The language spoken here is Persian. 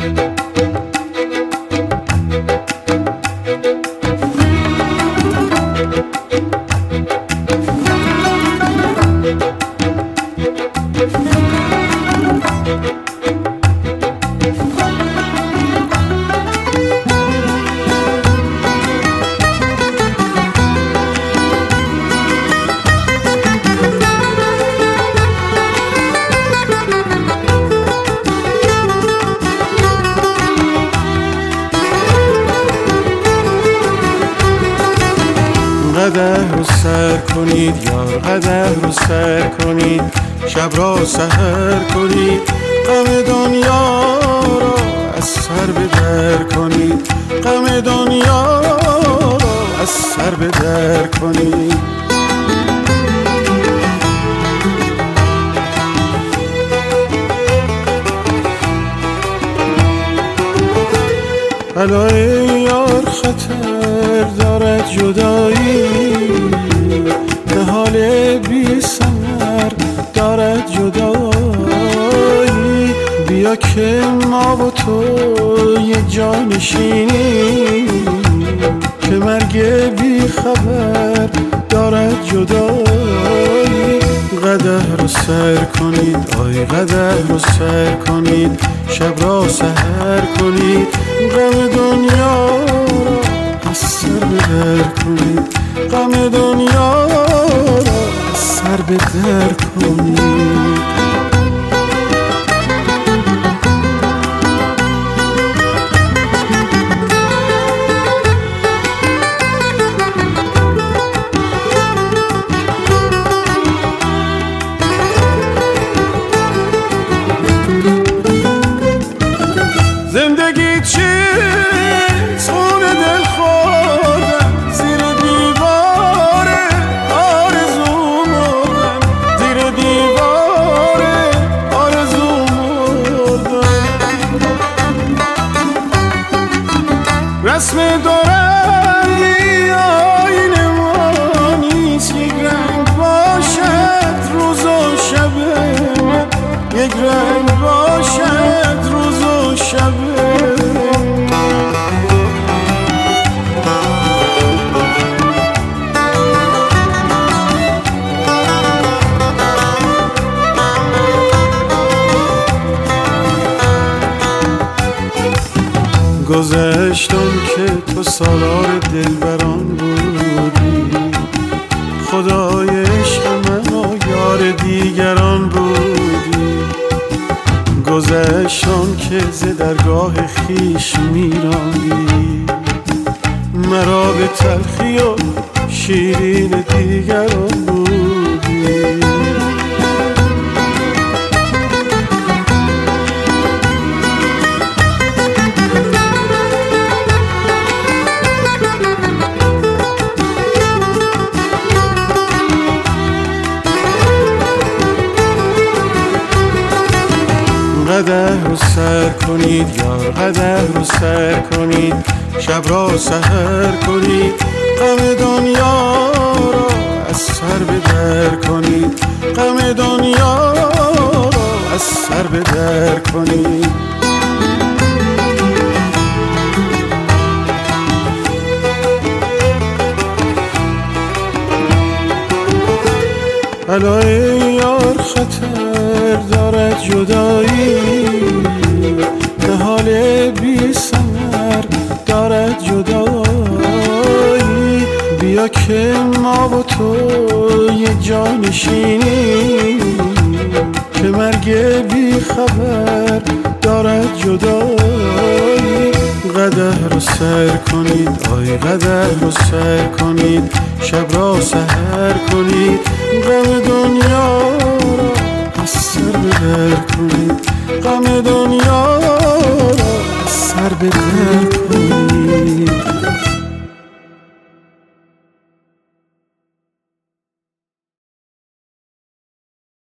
قدح رو سر کنید یار، قدح رو سر کنید، شب را سحر کنید، غم دنیا را از سر به در کنید، غم دنیا را از سر به در کنید. بلای یار خطر دارد جدایی، نهال بی ثمر دارد جدایی، بیا که ما و تو یک جا نشینیم، که مرگ بی خبر دارد جدایی. قدح رو سر کنید آی قدح رو سر کنید، شب را سحر کنید، غم دنیا را از سر به در کنید، غم دنیا را از سر به در کنید. زندگی چیست خون دل خوردم، زیر دیوار آرزو مردم، زیر دیوار آرزو مردم. رسم دورندی آیین ما نیست، یک رنگ باشد روز و شب من، یک رنگ باشد روز و شب. گذشتم که تو سالار دلبران بودی، خدای عشق من و یار دیگران بودی. گذشتم که ز درگاه خویش میراندی، مرا به تلخی و شیرین دیگران بودی. قدح رو سر کنید یار، قدح رو سر کنید، شب را سحر کنید، غم دنیا را از سر به در کنید، غم دنیا را از سر به در کنید. بلای یار خطر دارد جدایی، نهال بی ثمر دارد جدایی، بیا که ما و تو یک جا نشینیم، که مرگ بی خبر دارد جدایی. قدح رو سر کنید آی قدح رو سر کنید، شب را سحر کنید، غم دنیا را از سر به در کنید، غم دنیا را از سر به در